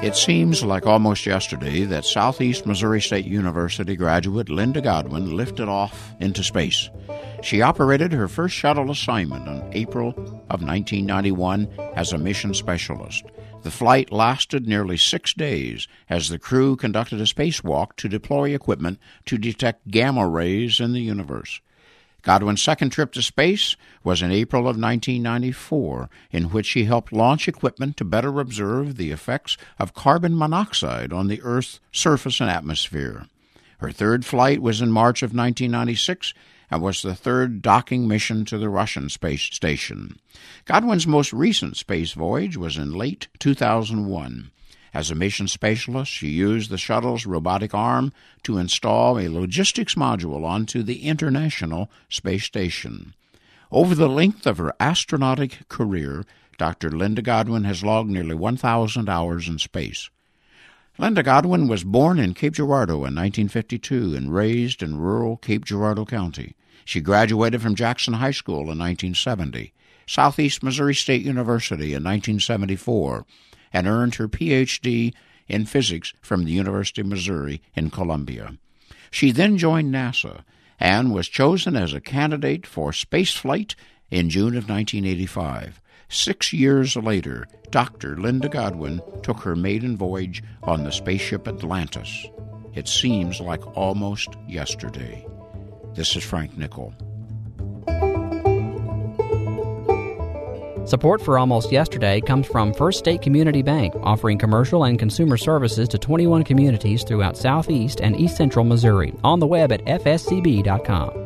It seems like almost yesterday that Southeast Missouri State University graduate Linda Godwin lifted off into space. She operated her first shuttle assignment in April of 1991 as a mission specialist. The flight lasted nearly 6 days as the crew conducted a spacewalk to deploy equipment to detect gamma rays in the universe. Godwin's second trip to space was in April of 1994, in which she helped launch equipment to better observe the effects of carbon monoxide on the Earth's surface and atmosphere. Her third flight was in March of 1996 and was the third docking mission to the Russian space station. Godwin's most recent space voyage was in late 2001. As a mission specialist, she used the shuttle's robotic arm to install a logistics module onto the International Space Station. Over the length of her astronautic career, Dr. Linda Godwin has logged nearly 1,000 hours in space. Linda Godwin was born in Cape Girardeau in 1952 and raised in rural Cape Girardeau County. She graduated from Jackson High School in 1970, Southeast Missouri State University in 1974, and earned her Ph.D. in physics from the University of Missouri in Columbia. She then joined NASA and was chosen as a candidate for spaceflight in June of 1985. 6 years later, Dr. Linda Godwin took her maiden voyage on the spaceship Atlantis. It seems like almost yesterday. This is Frank Nickel. Support for Almost Yesterday comes from First State Community Bank, offering commercial and consumer services to 21 communities throughout southeast and east central Missouri. On the web at fscb.com.